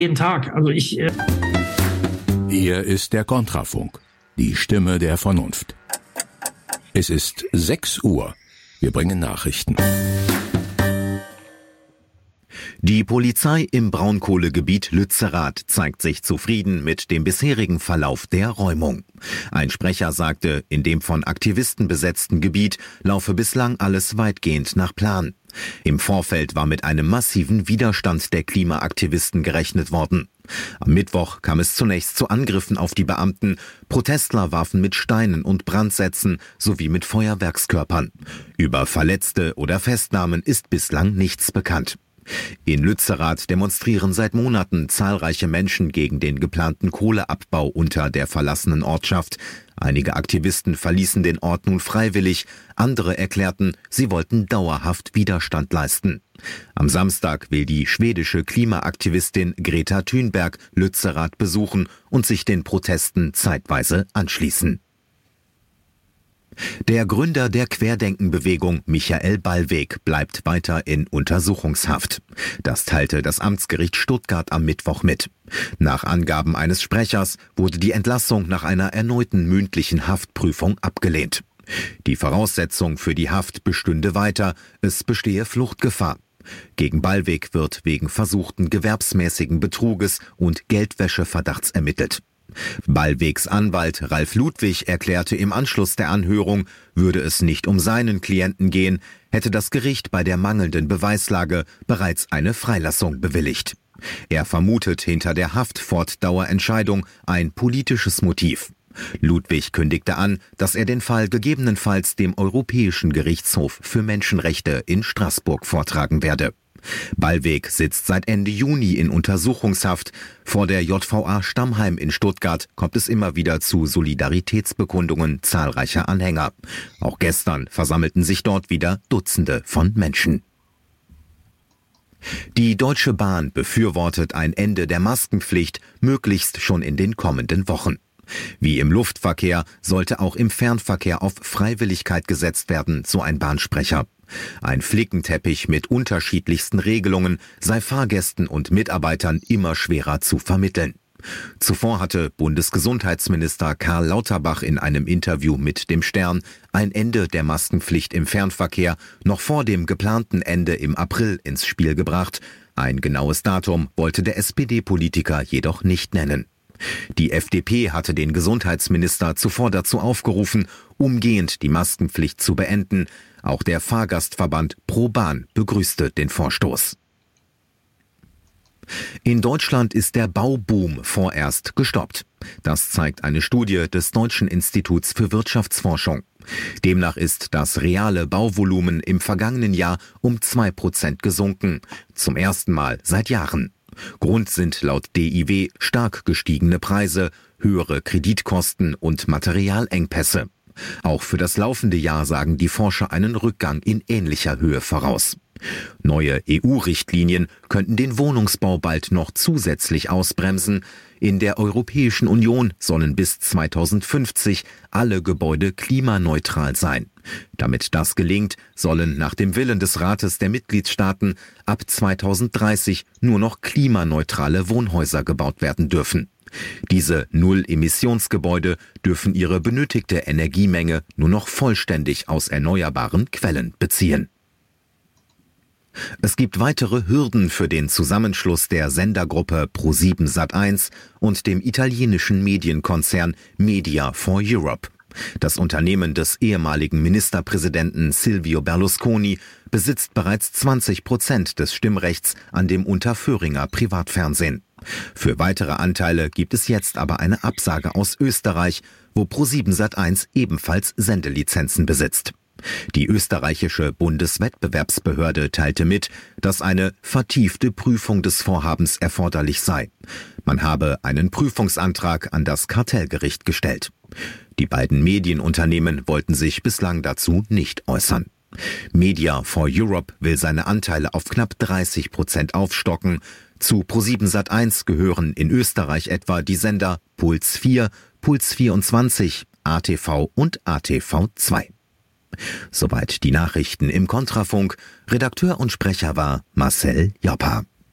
jeden Tag. Also Hier ist der Kontrafunk, die Stimme der Vernunft. Es ist 6 Uhr. Wir bringen Nachrichten. Die Polizei im Braunkohlegebiet Lützerath zeigt sich zufrieden mit dem bisherigen Verlauf der Räumung. Ein Sprecher sagte, in dem von Aktivisten besetzten Gebiet laufe bislang alles weitgehend nach Plan. Im Vorfeld war mit einem massiven Widerstand der Klimaaktivisten gerechnet worden. Am Mittwoch kam es zunächst zu Angriffen auf die Beamten. Protestler warfen mit Steinen und Brandsätzen sowie mit Feuerwerkskörpern. Über Verletzte oder Festnahmen ist bislang nichts bekannt. In Lützerath demonstrieren seit Monaten zahlreiche Menschen gegen den geplanten Kohleabbau unter der verlassenen Ortschaft. Einige Aktivisten verließen den Ort nun freiwillig, andere erklärten, sie wollten dauerhaft Widerstand leisten. Am Samstag will die schwedische Klimaaktivistin Greta Thunberg Lützerath besuchen und sich den Protesten zeitweise anschließen. Der Gründer der Querdenkenbewegung, Michael Ballweg, bleibt weiter in Untersuchungshaft. Das teilte das Amtsgericht Stuttgart am Mittwoch mit. Nach Angaben eines Sprechers wurde die Entlassung nach einer erneuten mündlichen Haftprüfung abgelehnt. Die Voraussetzung für die Haft bestünde weiter, es bestehe Fluchtgefahr. Gegen Ballweg wird wegen versuchten gewerbsmäßigen Betruges und Geldwäscheverdachts ermittelt. Ballwegs Anwalt Ralf Ludwig erklärte im Anschluss der Anhörung, würde es nicht um seinen Klienten gehen, hätte das Gericht bei der mangelnden Beweislage bereits eine Freilassung bewilligt. Er vermutet hinter der Haftfortdauerentscheidung ein politisches Motiv. Ludwig kündigte an, dass er den Fall gegebenenfalls dem Europäischen Gerichtshof für Menschenrechte in Straßburg vortragen werde. Ballweg sitzt seit Ende Juni in Untersuchungshaft. Vor der JVA Stammheim in Stuttgart kommt es immer wieder zu Solidaritätsbekundungen zahlreicher Anhänger. Auch gestern versammelten sich dort wieder Dutzende von Menschen. Die Deutsche Bahn befürwortet ein Ende der Maskenpflicht, möglichst schon in den kommenden Wochen. Wie im Luftverkehr sollte auch im Fernverkehr auf Freiwilligkeit gesetzt werden, so ein Bahnsprecher. Ein Flickenteppich mit unterschiedlichsten Regelungen sei Fahrgästen und Mitarbeitern immer schwerer zu vermitteln. Zuvor hatte Bundesgesundheitsminister Karl Lauterbach in einem Interview mit dem Stern ein Ende der Maskenpflicht im Fernverkehr noch vor dem geplanten Ende im April ins Spiel gebracht. Ein genaues Datum wollte der SPD-Politiker jedoch nicht nennen. Die FDP hatte den Gesundheitsminister zuvor dazu aufgerufen, umgehend die Maskenpflicht zu beenden. Auch der Fahrgastverband ProBahn begrüßte den Vorstoß. In Deutschland ist der Bauboom vorerst gestoppt. Das zeigt eine Studie des Deutschen Instituts für Wirtschaftsforschung. Demnach ist das reale Bauvolumen im vergangenen Jahr um 2% gesunken. Zum ersten Mal seit Jahren. Grund sind laut DIW stark gestiegene Preise, höhere Kreditkosten und Materialengpässe. Auch für das laufende Jahr sagen die Forscher einen Rückgang in ähnlicher Höhe voraus. Neue EU-Richtlinien könnten den Wohnungsbau bald noch zusätzlich ausbremsen. In der Europäischen Union sollen bis 2050 alle Gebäude klimaneutral sein. Damit das gelingt, sollen nach dem Willen des Rates der Mitgliedstaaten ab 2030 nur noch klimaneutrale Wohnhäuser gebaut werden dürfen. Diese Null-Emissionsgebäude dürfen ihre benötigte Energiemenge nur noch vollständig aus erneuerbaren Quellen beziehen. Es gibt weitere Hürden für den Zusammenschluss der Sendergruppe ProSieben Sat.1 und dem italienischen Medienkonzern Media for Europe. Das Unternehmen des ehemaligen Ministerpräsidenten Silvio Berlusconi besitzt bereits 20% des Stimmrechts an dem Unterföhringer Privatfernsehen. Für weitere Anteile gibt es jetzt aber eine Absage aus Österreich, wo ProSieben Sat.1 ebenfalls Sendelizenzen besitzt. Die österreichische Bundeswettbewerbsbehörde teilte mit, dass eine vertiefte Prüfung des Vorhabens erforderlich sei. Man habe einen Prüfungsantrag an das Kartellgericht gestellt. Die beiden Medienunternehmen wollten sich bislang dazu nicht äußern. Media for Europe will seine Anteile auf knapp 30% aufstocken. Zu ProSieben Sat.1 gehören in Österreich etwa die Sender Puls 4, Puls 24, ATV und ATV2. Soweit die Nachrichten im Kontrafunk. Redakteur und Sprecher war Marcel Joppa.